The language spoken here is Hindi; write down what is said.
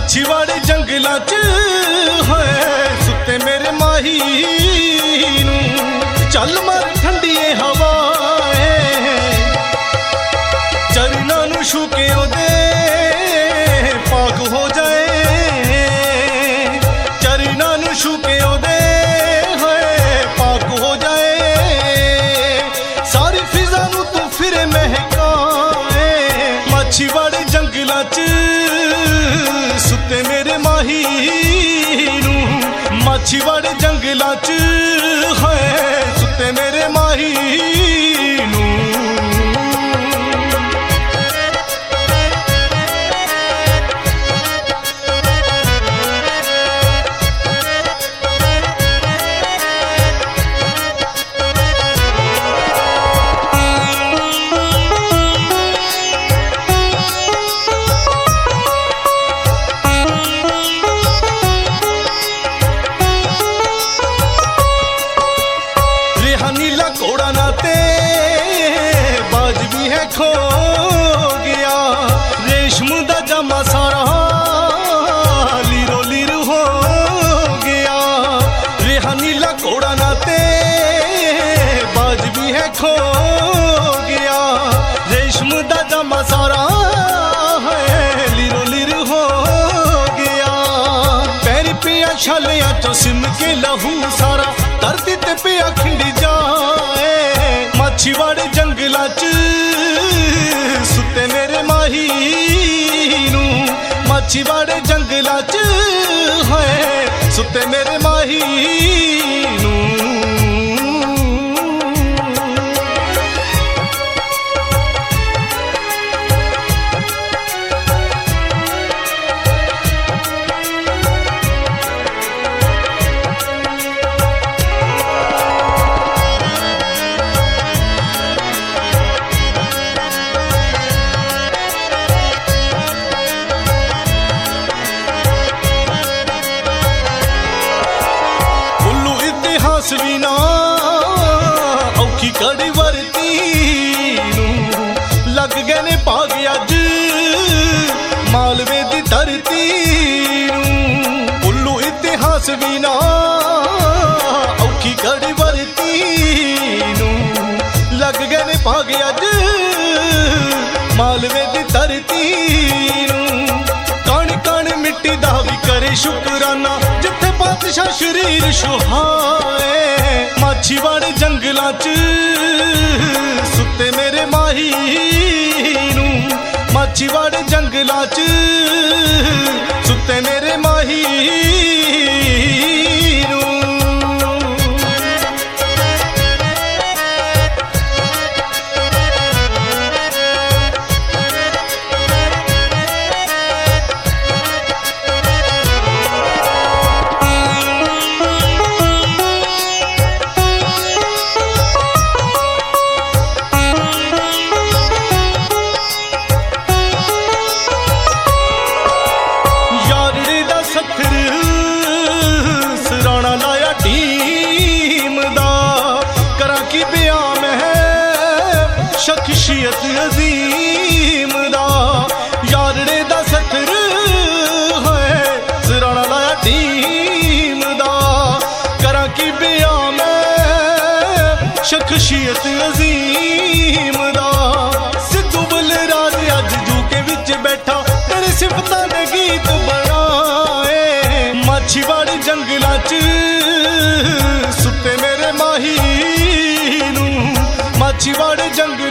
माछीवाड़े जंगलां च होए सुते मेरे माही नूं चल मार ठंडीए हवाए चरना नूं छूके ओदे पाक हो जाए चरना नूं छूके ओदे होए पाक हो जाए सारी फिजा नूं तू फिरे महकाए माछीवाड़े जंगलां च सुते मेरे माही नूं माछीवाड़े जंगलां च है सुते मेरे माही नूं नीला घोड़ा नाते बाज भी है खो गया रेशम दा जामा सारा लीरो लीर हो गया रेहा नीला घोड़ा नाते बाज भी है खो गया रेशम दा जामा सारा है लीरो लीर हो गया पैरी पिया छालियां चो सिम के लहू सारा धरती ते पिया खिंडी जाए माछीवाड़े जंगलां च सुते मेरे माही नूं माछीवाड़े जंगलां च है सुते मेरे माही नूं भी ना औखी कड़ी वरती नूं लग गए ने भाग अज मालवे दी धरती नूं उल्लू इतिहास भी ना औखी कड़ी वरती नूं लग गए ने भाग अज मालवे दी धरती नूं कण कण मिट्टी दा भी करे शुकराना जिथे बादशाह शरीर सुहाए माछीवाड़े जंगलां च सुते मेरे माही नूं माछीवाड़े जंगलां च सुते मेरे माही नूं सराणा लाया टीम दा करा की बयान है शख्सियत अजीम दा यारड़े दा सथर है सराणा लाया टीम दा करा की बयान है शख्सियत अजीम दा सिद्धू बलराज अज जूके विच बैठा तेरे सिफतां दे गीत बनाए माछीवाड़े जंगलां च सुते मेरे माही नूं माछीवाड़े जंगलां